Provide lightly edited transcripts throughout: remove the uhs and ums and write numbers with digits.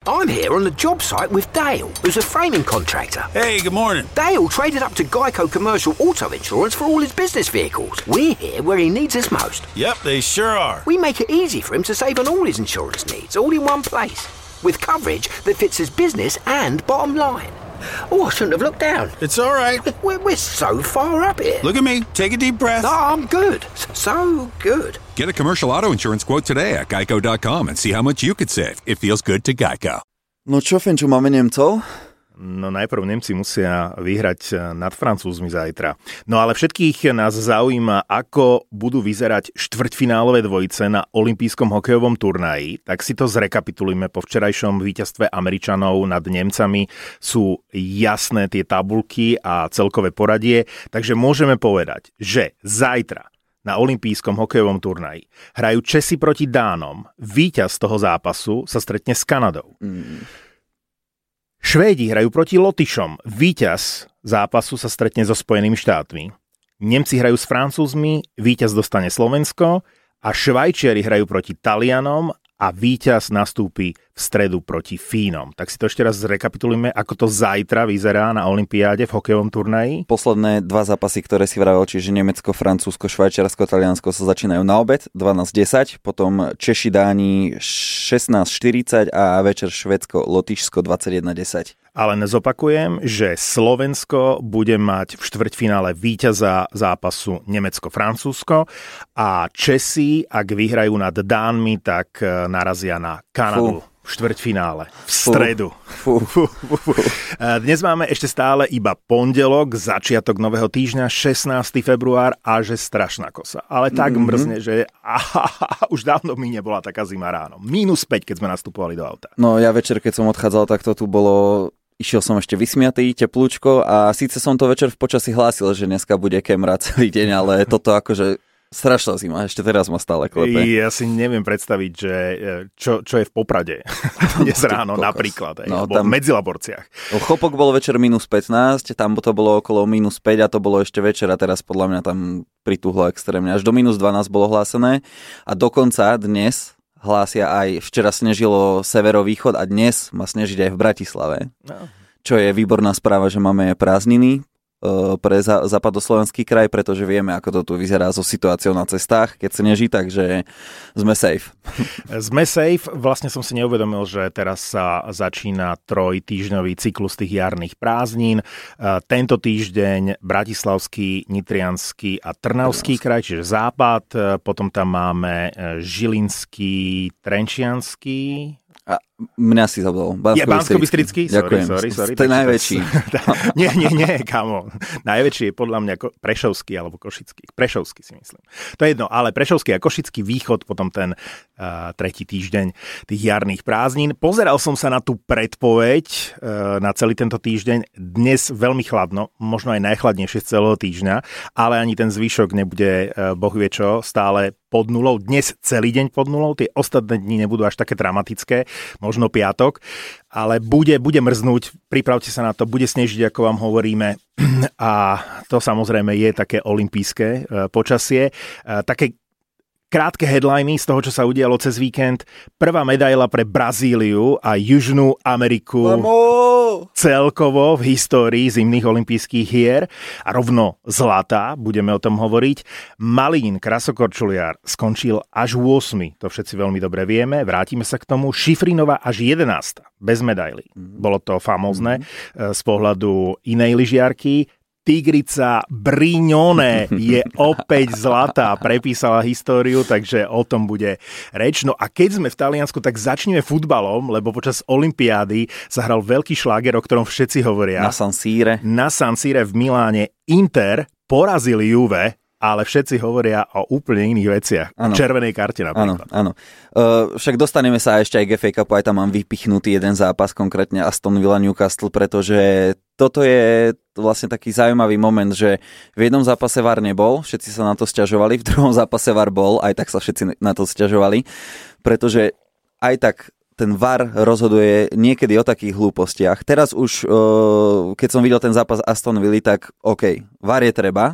I'm here on the job site with Dale, who's a framing contractor. Hey, good morning. Dale traded up to Geico Commercial Auto Insurance for all his business vehicles. We're here where he needs us most. Yep, they sure are. We make it easy for him to save on all his insurance needs, all in one place, with coverage that fits his business and bottom line. Oh, I shouldn't have looked down. It's all right. We're so far up here. Look at me. Take a deep breath. No, I'm good. So good. Get a commercial auto insurance quote today at geico.com and see how much you could save. It feels good to Geico. No čo, Fenčo, máme Nemcov? No najprv Nemci musia vyhrať nad Francúzmi zajtra. No ale všetkých nás zaujíma, ako budú vyzerať štvrťfinálové dvojice na olympijskom hokejovom turnaji. Tak si to zrekapitulujme. Po včerajšom víťazstve Američanov nad Nemcami sú jasné tie tabulky a celkové poradie. Takže môžeme povedať, že zajtra na olympijskom hokejovom turnaji hrajú Česi proti Dánom. Víťaz toho zápasu sa stretne s Kanadou. Švédi hrajú proti Lotyšom. Víťaz zápasu sa stretne so Spojenými štátmi. Nemci hrajú s Francúzmi, víťaz dostane Slovensko a Švajčiari hrajú proti Talianom a víťaz nastúpi v stredu proti Fínom. Tak si to ešte raz zrekapitulujeme, ako to zajtra vyzerá na olympiáde v hokejovom turnaji. Posledné dva zápasy, ktoré si vravel, čiže Nemecko, Francúzsko, Švajčiarsko, Taliansko sa začínajú na obed 12:10, potom Češi, Dáni 16:40 a večer Švédsko, Lotyšsko 21:10. Ale zopakujem, že Slovensko bude mať v štvrťfinále víťaza zápasu Nemecko-Francúzsko a Česi, ak vyhrajú nad Dánmi, tak narazia na Kanadu v štvrťfinále v stredu. Dnes máme ešte stále iba pondelok, začiatok nového týždňa, 16. február a že strašná kosa. Ale tak mrzne, že už dávno mi nebola taká zima ráno. -5, keď sme nastupovali do auta. No ja večer, keď som odchádzal, tak to tu bolo... Išiel som ešte vysmiatý, teplúčko a síce som to večer v počasí hlásil, že dneska bude kemra celý deň, ale toto akože strašná zima, ešte teraz ma stále klepe. Ja si neviem predstaviť, že čo je v Poprade dnes ráno napríklad, alebo v Medzilaborciach. Chopok bol večer -15, tam to bolo okolo -5 a to bolo ešte večer a teraz podľa mňa tam prituhlo extrémne. Až do -12 bolo hlásené a dokonca dnes hlásia aj, včera snežilo severovýchod a dnes má snežiť aj v Bratislave. No. Čo je výborná správa, že máme prázdniny pre západoslovenský kraj, pretože vieme, ako to tu vyzerá so situáciou na cestách, keď sneží, takže sme safe. Sme safe, vlastne som si neuvedomil, že teraz sa začína trojtýždňový cyklus tých jarných prázdnin. Tento týždeň Bratislavský, Nitriansky a Trnavský kraj, čiže západ, potom tam máme Žilinský, Trenčiansky. A mňa si zabudol. Banskobystrický? Ďakujem. Sorry. To je najväčší. Nie, kámo. Najväčší je podľa mňa Prešovský alebo Košický. Prešovský si myslím. To je jedno, ale Prešovský a Košický východ, potom ten tretí týždeň tých jarných prázdnin. Pozeral som sa na tú predpoveď na celý tento týždeň. Dnes veľmi chladno, možno aj najchladnejšie z celého týždňa, ale ani ten zvyšok nebude, boh vie čo, stále pod nulou. Dnes celý deň pod nulou, tie ostatné dni nebudú až také dramatické, možno piatok, ale bude mrznúť, pripravte sa na to, bude snežiť, ako vám hovoríme, a to samozrejme je také olympijské počasie. Také krátke headliny z toho, čo sa udialo cez víkend. Prvá medaila pre Brazíliu a Južnú Ameriku celkovo v histórii zimných olympijských hier. A rovno zlatá, budeme o tom hovoriť. Malín, krasokorčuliar, skončil až 8. To všetci veľmi dobre vieme. Vrátime sa k tomu. Šifrinová až 11. Bez medaily. Bolo to famózne z pohľadu inej lyžiarky. Tigrica Brignone je opäť zlatá, prepísala históriu, takže o tom bude reč. No a keď sme v Taliansku, tak začneme futbalom, lebo počas olympiády sa hral veľký šláger, o ktorom všetci hovoria. Na San Sire v Miláne Inter porazil Juve, ale všetci hovoria o úplne iných veciach. Ano. Červenej karte napríklad. Áno. Však dostaneme sa ešte aj k FA Cupu, aj tam mám vypichnutý jeden zápas, konkrétne Aston Villa Newcastle, pretože toto je vlastne taký zaujímavý moment, že v jednom zápase VAR nebol, všetci sa na to sťažovali, v druhom zápase VAR bol, aj tak sa všetci na to sťažovali, pretože aj tak ten VAR rozhoduje niekedy o takých hlúpostiach. Teraz už, keď som videl ten zápas Aston Villa, tak OK, VAR je treba,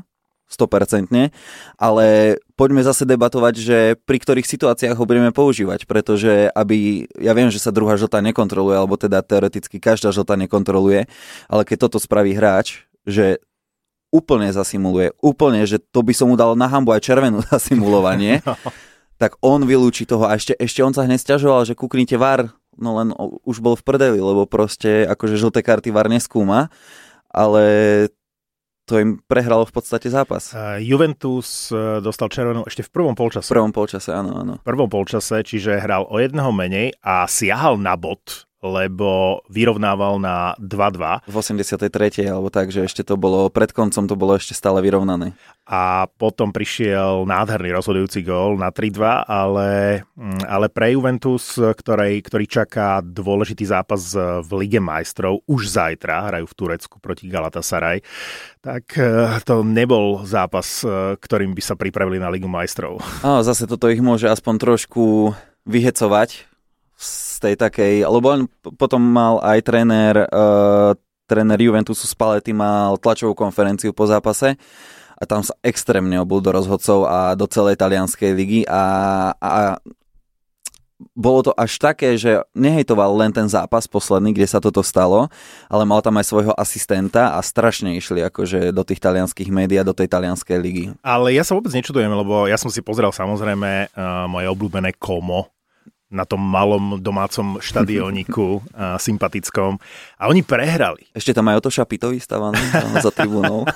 100%, ale poďme zase debatovať, že pri ktorých situáciách ho budeme používať, pretože ja viem, že sa druhá žltá nekontroluje, alebo teda teoreticky každá žltá nekontroluje, ale keď toto spraví hráč, že úplne zasimuluje, úplne, že to by som mu dal na hanbu aj červenú zasimulovanie, tak on vylúči toho a ešte on sa hneď sťažoval, že kúknite VAR, no len už bol v prdeli, lebo proste akože žlté karty VAR neskúma, ale to im prehralo v podstate zápas. Juventus dostal červenú ešte v prvom polčase. V prvom polčase, áno. V prvom polčase, čiže hral o jedného menej a siahal na bod, lebo vyrovnával na 2-2. V 83. alebo tak, že ešte to bolo, pred koncom to bolo ešte stále vyrovnané. A potom prišiel nádherný rozhodujúci gól na 3-2, ale pre Juventus, ktorý čaká dôležitý zápas v Lige majstrov, už zajtra hrajú v Turecku proti Galatasaray, tak to nebol zápas, ktorým by sa pripravili na Ligu majstrov. Zase toto ich môže aspoň trošku vyhecovať z tej takej, lebo on potom mal aj tréner Juventusu Spalletti mal tlačovú konferenciu po zápase a tam sa extrémne obul do rozhodcov a do celej talianskej ligy a bolo to až také, že nehejtoval len ten zápas posledný, kde sa toto stalo, ale mal tam aj svojho asistenta a strašne išli akože do tých talianských médií a do tej talianskej ligy. Ale ja sa vôbec nečudujem, lebo ja som si pozrel samozrejme moje obľúbené Como na tom malom domácom štadióniku sympatickom a oni prehrali. Ešte tam aj Oto Šapitovi stávaný za tribúnou.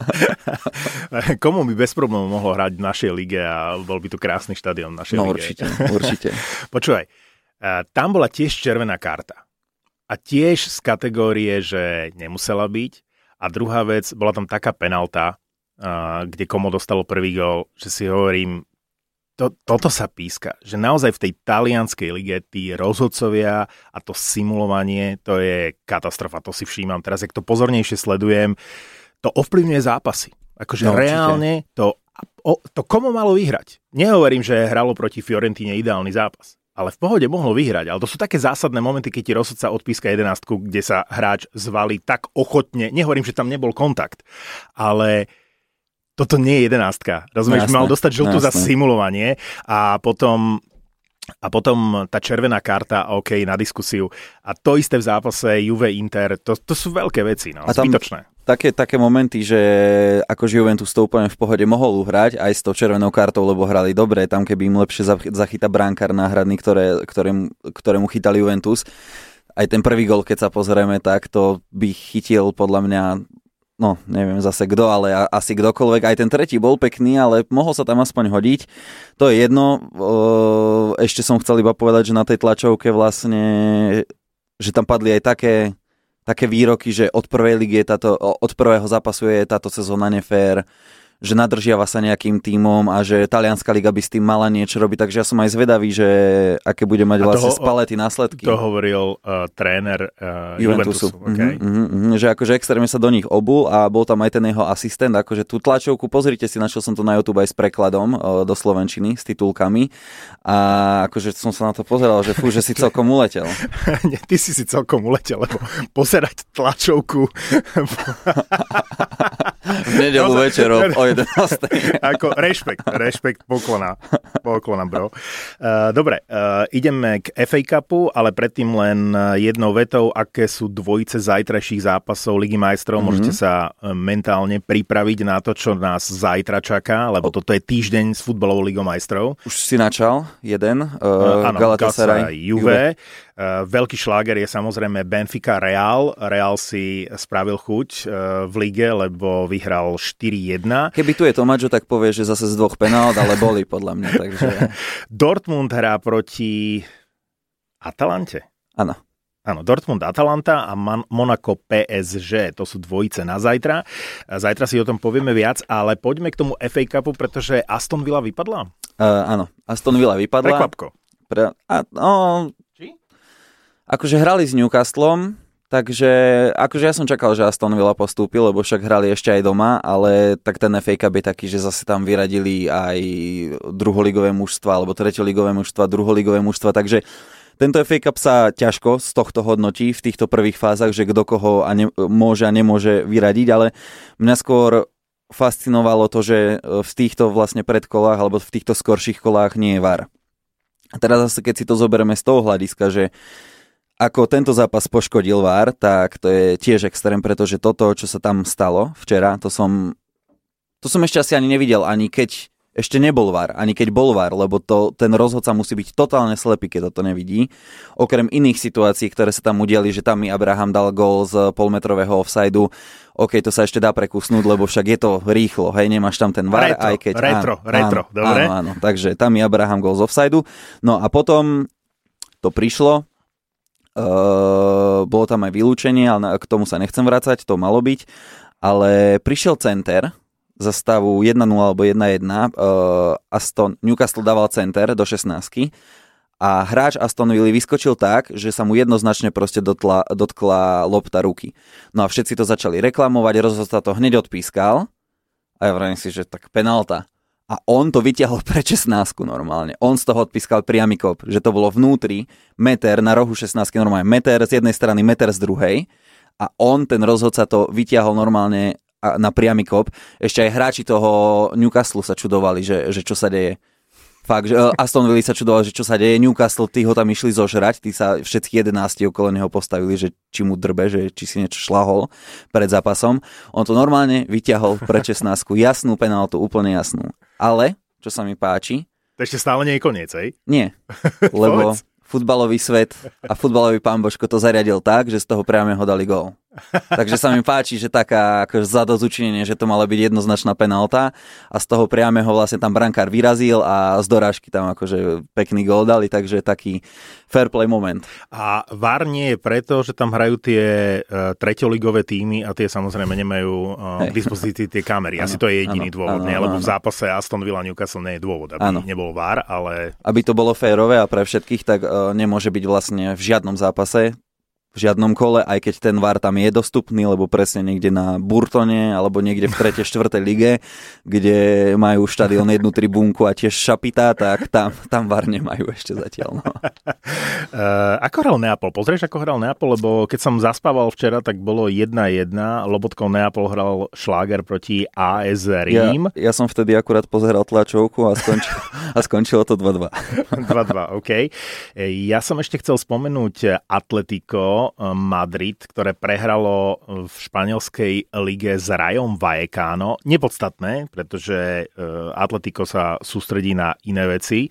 Komu by bez problémov mohlo hrať v našej lige a bol by tu krásny štadión v našej lige. Určite. Počúvaj, tam bola tiež červená karta. A tiež z kategórie, že nemusela byť. A druhá vec, bola tam taká penálta, kde Como dostalo prvý gól, že si hovorím, toto sa píska, že naozaj v tej talianskej lige tí rozhodcovia a to simulovanie, to je katastrofa, to si všímam. Teraz, jak to pozornejšie sledujem, to ovplyvňuje zápasy. Akože reálne to Como malo vyhrať. Nehovorím, že hralo proti Fiorentíne ideálny zápas, ale v pohode mohlo vyhrať. Ale to sú také zásadné momenty, keď ti rozhodca odpíska 11, kde sa hráč zvalí tak ochotne. Nehovorím, že tam nebol kontakt, ale toto nie je 11. Rozumieš, mal dostať žltú za simulovanie a potom tá červená karta, OK, na diskusiu. A to isté v zápase Juve-Inter, to sú veľké veci, no, zbytočné. Také momenty, že akože Juventus to úplne v pohode mohol uhrať aj s tou červenou kartou, lebo hrali dobre, tam keby im lepšie zachytá brankár náhradný, ktorému chytali Juventus. Aj ten prvý gól, keď sa pozrieme, tak to by chytil podľa mňa, no, neviem zase kto, ale asi kdokoľvek. Aj ten tretí bol pekný, ale mohol sa tam aspoň hodiť. To je jedno. Ešte som chcel iba povedať, že na tej tlačovke vlastne, že tam padli aj také výroky, že od prvej ligy od prvého zápasu je táto sezóna nefér, že nadržiava sa nejakým tímom a že talianská liga by s tým mala niečo robiť, takže ja som aj zvedavý, že aké bude mať vlastne Spalletti následky. To hovoril tréner Juventusu. Okay. Že akože extrémne sa do nich obul a bol tam aj ten jeho asistent, akože tú tlačovku, pozrite si, našiel som to na YouTube aj s prekladom do slovenčiny, s titulkami a akože som sa na to pozeral, že že si celkom uletel. Nie, ty si celkom uletel, lebo pozerať tlačovku v nedeľu večer o 11. Ako rešpekt, poklona, bro. Dobre, ideme k FA Cupu, ale predtým len jednou vetou, aké sú dvojice zajtrajších zápasov Ligy majstrov. Môžete sa mentálne pripraviť na to, čo nás zajtra čaká, lebo toto je týždeň s futbalovou Ligou majstrov. Už si načal jeden, Galatasaray Juve. Veľký šláger je samozrejme Benfica Real. Real si spravil chuť v lige, lebo vyhral 4-1. Keby tu je Tomáčo, tak povie, že zase z dvoch penálт, ale boli podľa mňa. Takže... Dortmund hrá proti Atalante. Áno. Áno, Dortmund Atalanta a Monaco PSG. To sú dvojice na zajtra. Zajtra si o tom povieme viac, ale poďme k tomu FA Cupu, pretože Aston Villa vypadla. Áno, Aston Villa vypadla. Prekvapko. Akože hrali s Newcastlom, takže akože ja som čakal, že Aston Villa postúpil, lebo však hrali ešte aj doma, ale tak ten FA Cup je taký, že zase tam vyradili aj druholigové mužstva, alebo treťoligové mužstva, druholigové mužstva, takže tento FA Cup sa ťažko z tohto hodnotí v týchto prvých fázach, že kto koho môže a nemôže vyradiť, ale mňa skôr fascinovalo to, že v týchto vlastne predkolách alebo v týchto skorších kolách nie je VAR. A teraz zase, keď si to zoberieme z toho hľadiska, že ako tento zápas poškodil VAR, tak to je tiež extrém, pretože toto, čo sa tam stalo včera, to som ešte asi ani nevidel, ani keď ešte nebol VAR, ani keď bol VAR, lebo ten rozhodca musí byť totálne slepý, keď toto nevidí. Okrem iných situácií, ktoré sa tam udiali, že tam Abraham dal gól z polmetrového offsideu, OK, to sa ešte dá prekusnúť, lebo však je to rýchlo, hej, nemáš tam ten VAR, aj keď... Retro, dobre? Áno, takže tam Abraham gól z offsideu. No a potom to prišlo, bolo tam aj vylúčenie, ale k tomu sa nechcem vracať, to malo byť, ale prišiel center za stavu 1-0 alebo 1-1, Newcastle dával center do 16 a hráč Aston Villa vyskočil tak, že sa mu jednoznačne proste dotkla lopta ruky. No a všetci to začali reklamovať, rozhodca to hneď odpískal a ja vravím si, že tak penálta. A on to vyťahol pre 16 normálne. On z toho odpískal priamy kop, že to bolo vnútri, meter na rohu 16 normálne, meter z jednej strany, meter z druhej a on, ten rozhodca, to vyťahol normálne na priamy kop. Ešte aj hráči toho Newcastle sa čudovali, že čo sa deje. Fakt, že Aston Villa sa čudovali, že čo sa deje. Newcastle, tí ho tam išli zožrať, tí sa všetci 11 okolo neho postavili, že či mu drbe, že či si niečo šlahol pred zápasom. On to normálne vyťahol pre 16. Jasnú penáltu, úplne jasnú. Ale, čo sa mi páči... To ešte stále nie je koniec, hej? Nie, lebo futbalový svet a futbalový pán Božko to zariadil tak, že z toho priamého dali gól. Takže sa mi páči, že taká akože zadozučinenie, že to mala byť jednoznačná penálta a z toho priameho vlastne tam brankár vyrazil a z dorážky tam akože pekný gól dali, takže taký fair play moment. A VAR nie je preto, že tam hrajú tie treťoligové týmy a tie samozrejme nemajú k dispozícii tie kamery. Asi to je jediný dôvod, nie? Lebo v zápase Aston Villa Newcastle nie je dôvod, aby nebol VAR, ale... Aby to bolo férové a pre všetkých, tak nemôže byť vlastne v žiadnom zápase, v žiadnom kole, aj keď ten VAR tam je dostupný, lebo presne niekde na Burtone alebo niekde v 3. 4. lige, kde majú štadión jednu tribúnku a tiež šapitá, tak tam VAR nemajú ešte zatiaľ. No. Ako hral Neapol? Pozrieš, ako hral Neapol? Lebo keď som zaspával včera, tak bolo 1-1. Lobotkou Neapol hral Schlager proti AS Rím. Ja som vtedy akurát pozeral tlačovku a skončilo to 2-2. 2-2, OK. Ja som ešte chcel spomenúť Atletico Madrid, ktoré prehralo v španielskej lige s Rajom Vallecano. Nepodstatné, pretože Atletico sa sústredí na iné veci,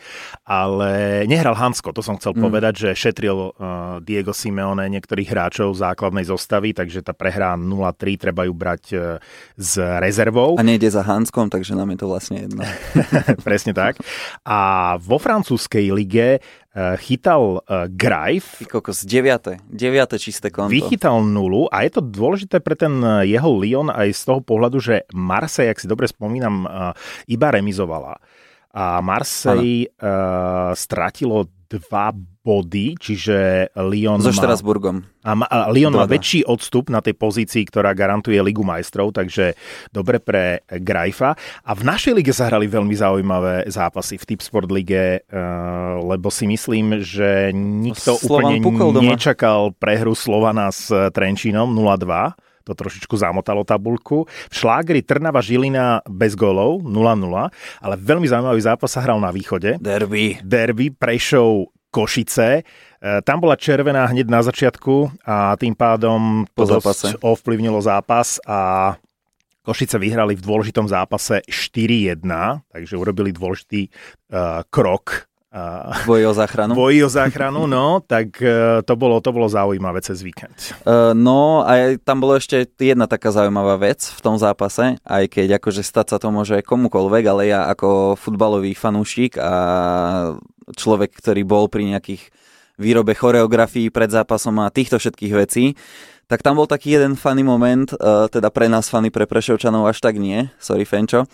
ale nehral Hansko, to som chcel povedať, že šetril Diego Simeone niektorých hráčov základnej zostavy, takže tá prehrá 0-3, treba ju brať s rezervou. A nejde za Hanskom, takže nám je to vlastne jedno. Presne tak. A vo francúzskej lige chytal Graif. Kokos, 9. čisté konto. Vychytal 0 a je to dôležité pre ten jeho Lyon aj z toho pohľadu, že Marseille, ak si dobre spomínam, iba remizovala. A Marseille stratilo 2 body, čiže Lyon so Štrasburgom. A Lyon má väčší odstup na tej pozícii, ktorá garantuje Ligu majstrov, takže dobre pre Graifa. A v našej lige sa hrali veľmi zaujímavé zápasy v Tipsport lige, lebo si myslím, že nikto úplne nečakal prehru Slovana s Trenčínom 0-2. To trošičku zamotalo tabuľku. V Šlágri Trnava Žilina bez gólov 0-0, ale veľmi zaujímavý zápas sa hral na východe. Derby Prešov Košice. Tam bola červená hneď na začiatku a tým pádom to dosť ovplyvnilo zápas a Košice vyhrali v dôležitom zápase 4-1, takže urobili dôležitý krok. Boji o záchranu, no, tak to bolo zaujímavé cez víkend. No, a tam bolo ešte jedna taká zaujímavá vec v tom zápase, aj keď akože stať sa to môže komukoľvek, ale ja ako futbalový fanúšik a človek, ktorý bol pri nejakých výrobe choreografií pred zápasom a týchto všetkých vecí, tak tam bol taký jeden funny moment, teda pre nás funny, pre Prešovčanov až tak nie, sorry Fenčo,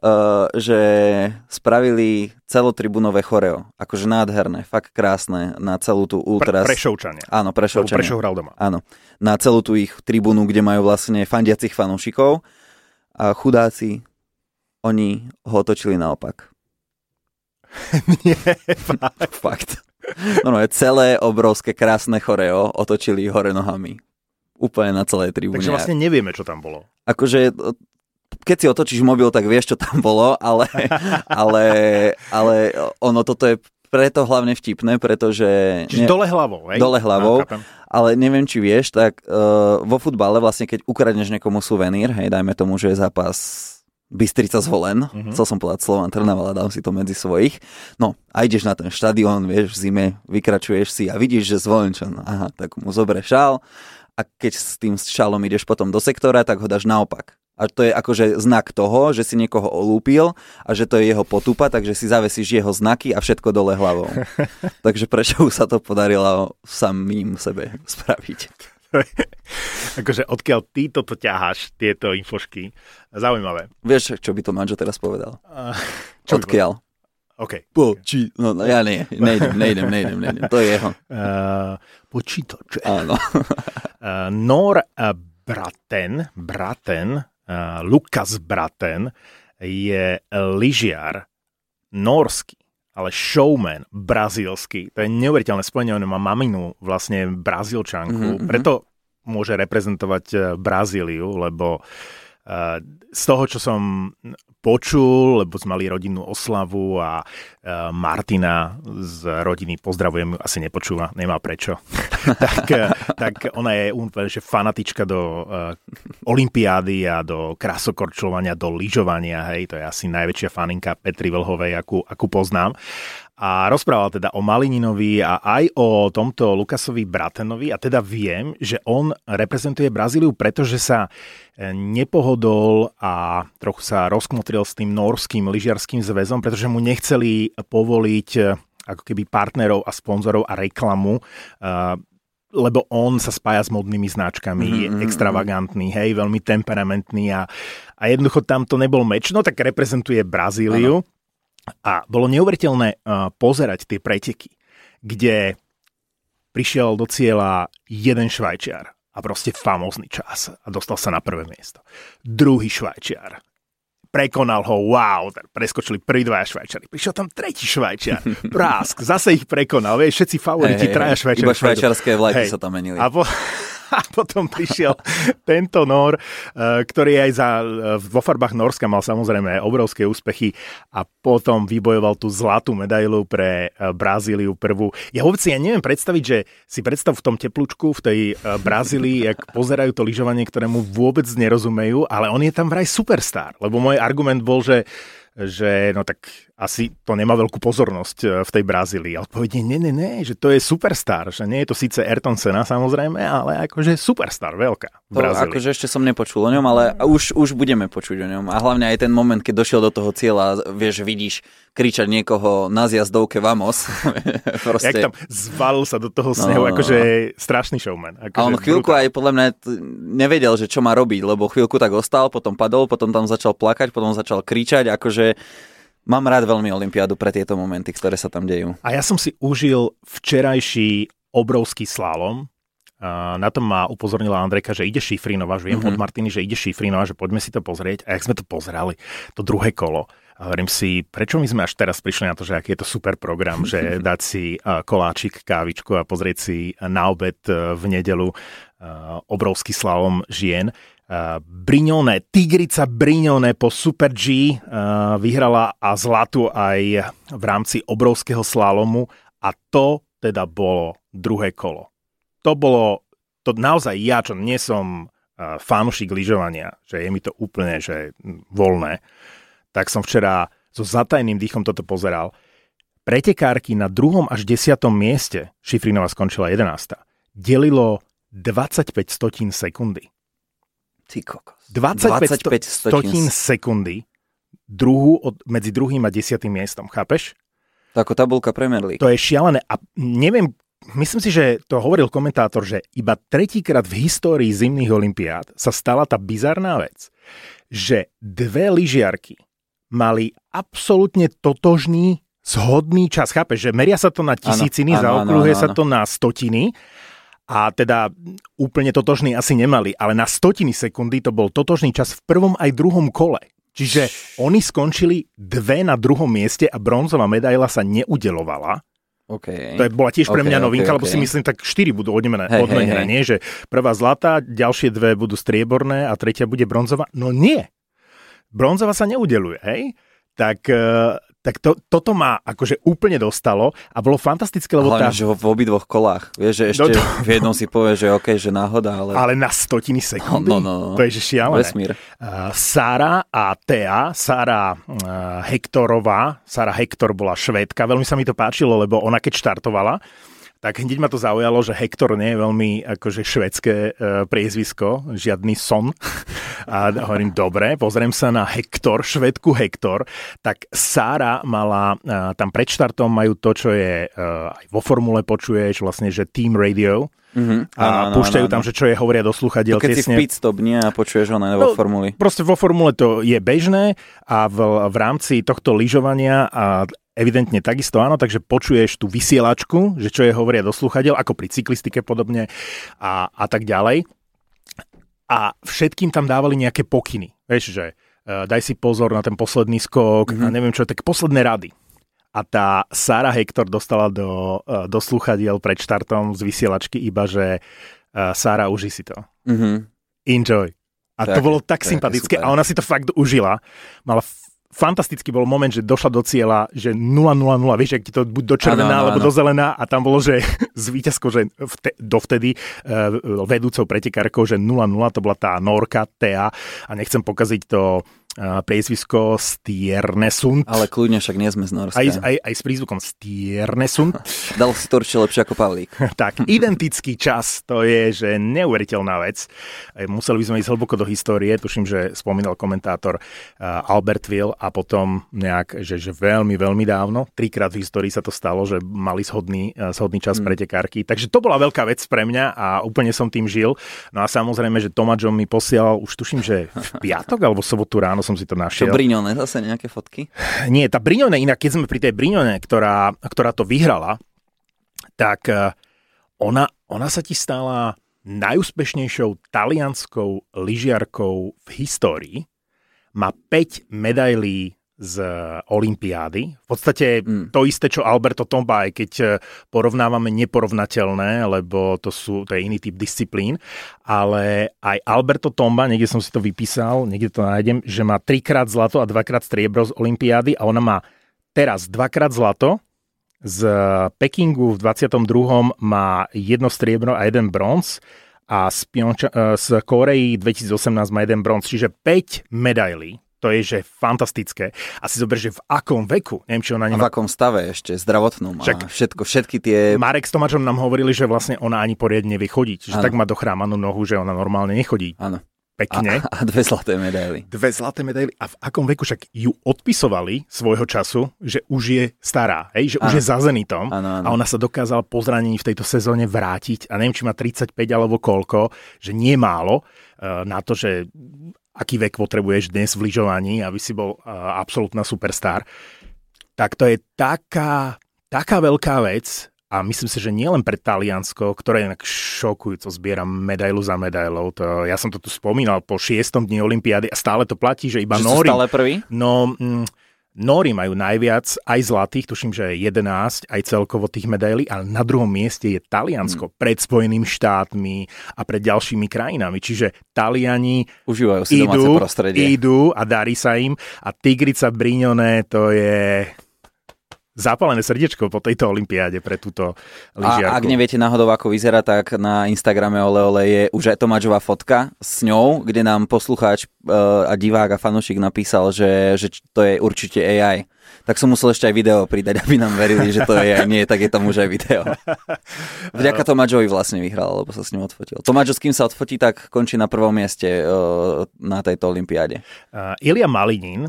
že spravili celotribunové choreo. Akože nádherné, fakt krásne na celú tú ultras. Prešovčania. Áno, Prešovčania. Prešov hral doma. Áno, na celú tú ich tribúnu, kde majú vlastne fandiacich fanúšikov a chudáci, oni ho otočili naopak. Nie, fakt. No, je celé obrovské krásne choreo otočili hore nohami. Úplne na celej tribúne. Takže vlastne nevieme, čo tam bolo. Akože keď si otočíš mobil, tak vieš, čo tam bolo, ale ono toto je preto hlavne vtipné, pretože... Čiže dole hlavou, hej? Dole hlavou, ale neviem, či vieš, tak vo futbale vlastne, keď ukradneš niekomu suvenír, hej, dajme tomu, že je zápas Bystrica Zvolen, chcel som povedať Slovan Trnava, ale dám si to medzi svojich. No, a ideš na ten štadión, vieš, v zime, vykračuješ si a vidíš, že Zvolenčan, aha, tak mu zobre šál a keď s tým šálom ideš potom do sektora, tak ho dáš naopak. A to je akože znak toho, že si niekoho olúpil a že to je jeho potupa, takže si zavesíš jeho znaky a všetko dole hlavou. Takže prečo sa to podarilo samým sebe spraviť? Akože odkiaľ ty toto ťaháš, tieto infošky? Zaujímavé. Vieš, čo by to Manžo teraz povedal? Odkiaľ? OK. No, ja nejdem. To je jeho. Počítače. Áno. Nor Braten, Lukas Braten je lyžiar norský, ale showman brazílsky. To je neuveriteľné spojenie, on má maminu vlastne Brazílčanku, preto môže reprezentovať Brazíliu, lebo z toho, čo som počul, lebo sme mali rodinnú oslavu a Martina z rodiny, pozdravujem, asi nepočúva, nemá prečo. tak ona je úplne že fanatička do olympiády a do krasokorčľovania, do lyžovania, hej, to je asi najväčšia faninka Petry Vlhovej, akú poznám. A rozprával teda o Malininovi a aj o tomto Lukasovi Bratenovi a teda viem, že on reprezentuje Brazíliu, pretože sa nepohodol a trochu sa rozkmotril s tým norským lyžiarským zväzom, pretože mu nechceli povoliť ako keby partnerov a sponzorov a reklamu, lebo on sa spája s modnými značkami, je extravagantný, hej, veľmi temperamentný a jednoducho tam to nebol meč, no tak reprezentuje Brazíliu. Ano. A bolo neuveriteľné pozerať tie preteky, kde prišiel do cieľa jeden Švajčiar a proste famózny čas a dostal sa na prvé miesto. Druhý Švajčiar prekonal ho, wow, preskočili prví dvaja Švajčiari. Prišiel tam tretí Švajčiar, prásk, zase ich prekonal, vieš, všetci favoriti, traja Švajčiari. Iba švajčiarske vlajky sa tam menili. A potom prišiel tento Nór, ktorý aj vo farbách Norska mal samozrejme obrovské úspechy a potom vybojoval tú zlatú medailu pre Brazíliu prvú. Ja vôbec si neviem predstaviť, že si predstav v tom teplúčku, v tej Brazílii, jak pozerajú to lyžovanie, ktorému vôbec nerozumejú, ale on je tam vraj superstar, lebo môj argument bol, že no tak asi to nemá veľkú pozornosť v tej Brazílii. A odpovedie, nie, že to je superstar, že nie je to síce Ayrton Senna samozrejme, ale akože superstar, veľká v Brazílii. Akože ešte som nepočul o ňom, ale už budeme počuť o ňom. A hlavne aj ten moment, keď došiel do toho cieľa, vieš, vidíš kričať niekoho na zjazdovke vamos. Jak tam zvalil sa do toho snehu, akože strašný showman. Akože a on chvíľku aj podľa mňa nevedel, že čo má robiť, lebo chvíľku tak ostal, potom padol, potom tam začal plakať, potom začal kričať, akože mám rád veľmi olympiádu pre tieto momenty, ktoré sa tam dejú. A ja som si užil včerajší obrovský slalom. Na tom ma upozornila Andrejka, že ide Šifrinová, že viem od Martiny, že ide Šifrinová, že poďme si to pozrieť. A jak sme to pozerali, to druhé kolo, a hovorím si, prečo my sme až teraz prišli na to, že aký je to super program, že dať si koláčik, kávičku a pozrieť si na obed v nedeľu obrovský slalom žien. Tigrica Brignone po Super G vyhrala a zlatu aj v rámci obrovského slalomu a to teda bolo druhé kolo. To naozaj ja, čo nie som fanúšik lyžovania, že je mi to úplne že voľné, tak som včera so zatajným dýchom toto pozeral. Pretekárky na 2. až 10. mieste, Šifrinová skončila 11. delilo 25 stotín sekundy. Ty kokos. 25 stotín sekundy medzi 2. a 10. miestom, chápeš? To ako tabuľka Premier League. To je šialené a neviem, myslím si, že to hovoril komentátor, že iba tretíkrát v histórii zimných olympiád sa stala tá bizarná vec, že dve lyžiarky mali absolútne totožný, zhodný čas. Chápeš, že meria sa to na tisíciny, zaokrúhuje sa to na stotiny a teda úplne totožný asi nemali, ale na stotiny sekundy to bol totožný čas v prvom aj druhom kole. Čiže oni skončili dve na druhom mieste a bronzová medaila sa neudeľovala. Okay. To bola tiež pre mňa novinka, lebo si myslím, tak 4 budú odmenené, nie? Že prvá zlatá, ďalšie dve budú strieborné a tretia bude bronzová. No nie. bronzová sa neudeľuje, hej? Tak toto ma akože úplne dostalo a bolo fantastické, lebo hlavne, že v obidvoch kolách. Vieš, že ešte v jednom si povie, že OK, že náhoda, ale... Ale na 100 sekundy? No. To je že šialené. Vesmír. Sára a Thea, Sára Hector bola Švédka, veľmi sa mi to páčilo, lebo ona keď štartovala, tak hneď ma to zaujalo, že Hector nie je veľmi akože švédske priezvisko, žiadny son. A hovorím, dobre, pozriem sa na Hector, Švédku Hector. Tak Sára mala, tam pred štartom majú to, čo je aj vo formule počuješ, vlastne, že Team Radio. A púšťajú tam, že čo je, hovoria do slúchadiel. Keď si v pit stop, nie? A počuješ ho vo formuli. Proste vo formule to je bežné a v rámci tohto lyžovania a evidentne takisto áno, takže počuješ tú vysielačku, že čo je, hovoria do slúchadiel, ako pri cyklistike podobne a tak ďalej. A všetkým tam dávali nejaké pokyny. Vieš, že daj si pozor na ten posledný skok a neviem čo, tak posledné rady. A tá Sára Hector dostala do slúchadiel pred štartom z vysielačky iba, že Sára, uži si to. Enjoy. A to bolo tak sympatické a ona si to fakt užila. Mala fantastický bol moment, že došla do cieľa, že 0-0-0, vieš, ak ti to buď do červená, alebo do zelená a tam bolo, že s víťazkou, že dovtedy vedúcou pretekárkou, že 0-0, to bola tá Norka, Thea a nechcem pokaziť to priezvisko Stiernesund. Ale kľudne, však nie sme z Norska. Aj s prízvukom Stiernesund. Dal si to určite lepšie ako Pavlík. Tak, identický čas, to je, že neuveriteľná vec. Museli by sme ísť hlboko do histórie, tuším, že spomínal komentátor Albertville a potom nejak, že veľmi, veľmi dávno, 3-krát v histórii sa to stalo, že mali shodný čas pretekárky. Takže to bola veľká vec pre mňa a úplne som tým žil. No a samozrejme, že Tomáčo mi posielal, už tuším, že v piatok alebo sobotu ráno som si to našiel. To Brignone, zase nejaké fotky? Nie, tá Brignone, inak keď sme pri tej Brignone, ktorá to vyhrala, tak ona sa ti stala najúspešnejšou talianskou lyžiarkou v histórii. Má 5 medailí z olympiády. V podstate to isté, čo Alberto Tomba, aj keď porovnávame neporovnateľné, lebo to je iný typ disciplín, ale aj Alberto Tomba, niekde som si to vypísal, niekde to nájdem, že má 3-krát zlato a 2-krát striebro z olympiády a ona má teraz 2-krát zlato, z Pekingu v 22. má 1 striebro a 1 bronz a z Koreji 2018 má 1 bronz, čiže 5 medailí. To je, že fantastické. A si zober, že v akom veku, neviem, či ona nemá... A v akom stave ešte, zdravotnom a všetky tie... Marek s Tomáčom nám hovorili, že vlastne ona ani poriadne nevie chodiť. Že tak má dochrámanú nohu, že ona normálne nechodí. Áno. Pekne. A 2 zlaté medaily. 2 zlaté medaily. A v akom veku však ju odpisovali svojho času, že už je stará, hej? Že už je za Zenitom. A ona sa dokázala po zranení v tejto sezóne vrátiť. A neviem, či má 35 alebo koľko, že nie málo na to, že aký vek potrebuješ dnes v lyžovaní, aby si bol absolútna superstar. Tak to je taká veľká vec a myslím si, že nie len pre Taliansko, ktoré inak šokujúco zbiera medailu za medailou. Ja som to tu spomínal po 6. dni olympiády a stále to platí, že iba Nóri... Že sú stále prvý? No... Nóri majú najviac aj zlatých, tuším, že 11, aj celkovo tých medailí, ale na druhom mieste je Taliansko pred Spojenými štátmi a pred ďalšími krajinami. Čiže Taliani užívajú si domáce prostredie. Idú a darí sa im. A Tigrica Brignone, to je zapálené srdiečko po tejto olympiáde pre túto lyžiarku. A ak neviete náhodou, ako vyzerá, tak na Instagrame Ole je už aj Tomáčová fotka s ňou, kde nám poslucháč a divák a fanúšik napísal, že to je určite AI. Tak som musel ešte aj video pridať, aby nám verili, že to je AI. Nie, tak je tam už aj video. Vďaka Tomáčovi vlastne vyhral, lebo sa s ním odfotil. Tomáčo, s kým sa odfotí, tak končí na prvom mieste na tejto olympiáde. Ilja Malinin,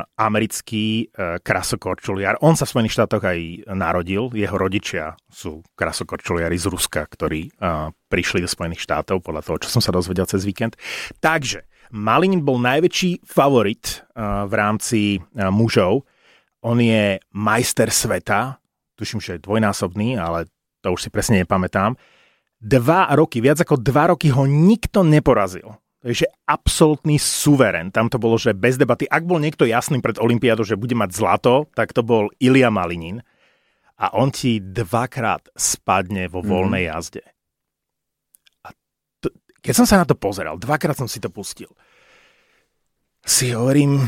americký krasokorčuliar. On sa v Spojených štátoch aj narodil. Jeho rodičia sú krasokorčuliari z Ruska, ktorí prišli do Spojených štátov, podľa toho, čo som sa dozvedel cez víkend. Takže Malinin bol najväčší favorit v rámci mužov. On je majster sveta, tuším, že je dvojnásobný, ale to už si presne nepamätám. 2 roky, viac ako 2 roky ho nikto neporazil. To je, že absolútny suverén. Tam to bolo, že bez debaty. Ak bol niekto jasný pred olympiádou, že bude mať zlato, tak to bol Ilja Malinin. A on ti 2-krát spadne vo voľnej jazde. A keď som sa na to pozeral, 2-krát som si to pustil. si hovorím,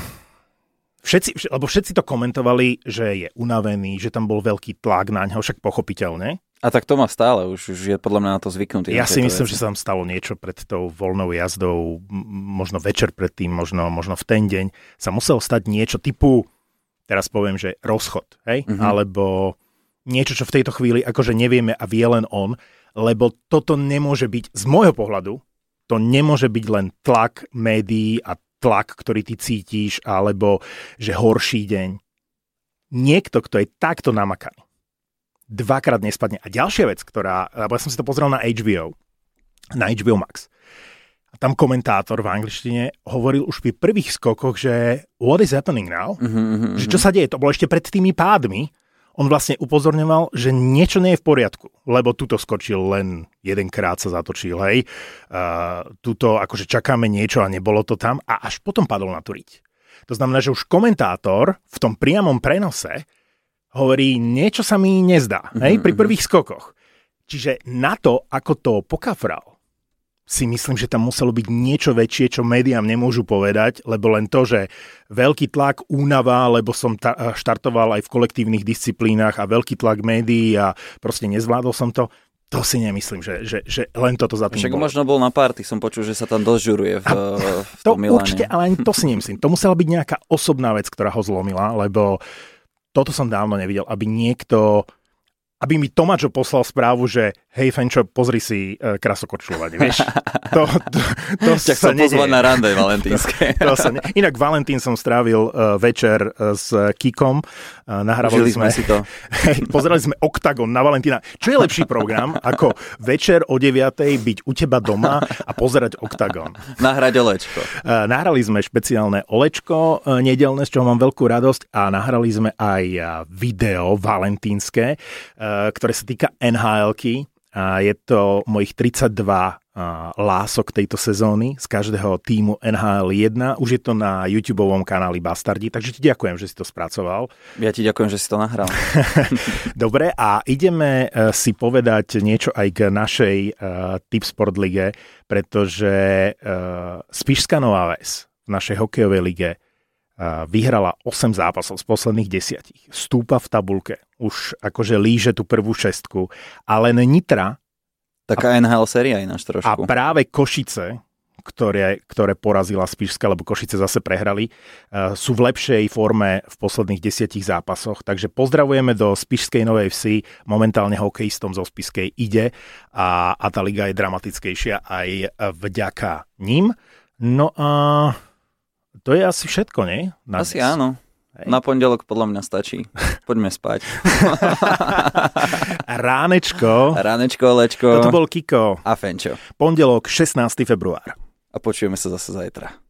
lebo všetci to komentovali, že je unavený, že tam bol veľký tlak na ňo, však pochopiteľne. A tak to má stále, už je podľa mňa na to zvyknutý. Ja si myslím, že sa tam stalo niečo pred tou voľnou jazdou, možno večer predtým, možno v ten deň sa muselo stať niečo typu, teraz poviem, že rozchod, hej? Alebo niečo, čo v tejto chvíli akože nevieme a vie len on, lebo toto nemôže byť, z môjho pohľadu, to nemôže byť len tlak médií a tlak, ktorý ty cítiš, alebo že horší deň. Niekto, kto je takto namakaný, dvakrát nespadne. A ďalšia vec, lebo ja som si to pozrel na HBO Max. A tam komentátor v angličtine hovoril už pri prvých skokoch, že what is happening now? Že čo sa deje? To bolo ešte pred tými pádmi. On vlastne upozorňoval, že niečo nie je v poriadku, lebo tuto skočil len jedenkrát sa zatočil, hej. Tuto akože čakáme niečo a nebolo to tam a až potom padol na tú riť. To znamená, že už komentátor v tom priamom prenose hovorí, niečo sa mi nezdá, hej, pri prvých skokoch. Čiže na to, ako to pokafral, si myslím, že tam muselo byť niečo väčšie, čo médiám nemôžu povedať, lebo len to, že veľký tlak, únava, lebo som štartoval aj v kolektívnych disciplínach a veľký tlak médií a proste nezvládol som to si nemyslím, že len toto za tým však bolo. možno bol na party, som počul, že sa tam dosť žuruje v tom Miláne. Určite, ale ani to si nemyslím. To musela byť nejaká osobná vec, ktorá ho zlomila, lebo toto som dávno nevidel, aby mi Tomáčo poslal správu, že hej Fenčo, pozri si krasokorčľovanie, vieš? To sa nedieje. Pozvať na rande valentínske. Inak Valentín som strávil večer s Kikom. Nahrávali sme si to. Pozerali sme Oktagon na Valentína. Čo je lepší program, ako večer o 9:00 byť u teba doma a pozerať Oktagon? Nahrať olečko. Nahrali sme špeciálne olečko nedeľné, z čoho mám veľkú radosť a nahrali sme aj video valentínske, ktoré sa týka NHL-ky. A je to mojich 32 lások tejto sezóny z každého týmu NHL 1. Už je to na YouTubeovom kanáli Bastardi, takže ti ďakujem, že si to spracoval. Ja ti ďakujem, že si to nahral. Dobre, a ideme si povedať niečo aj k našej Tipsport lige, pretože Spišská Nová Ves v našej hokejovej lige vyhrala 8 zápasov z posledných 10. Stúpa v tabulke. Už akože líže tú prvú šestku. Ale Nitra... Taká NHL séria ináč trošku. A práve Košice, ktoré porazila Spišská, lebo Košice zase prehrali, sú v lepšej forme v posledných 10 zápasoch. Takže pozdravujeme do Spišskej Novej Vsi. Momentálne hokejistom zo Spišskej ide a tá liga je dramatickejšia aj vďaka ním. No a... to je asi všetko, nie? Asi áno. Hej. Na pondelok podľa mňa stačí. Poďme spať. Ránečko, olečko. Toto bol Kiko. A Fenčo. Pondelok, 16. február. A počujeme sa zase zajtra.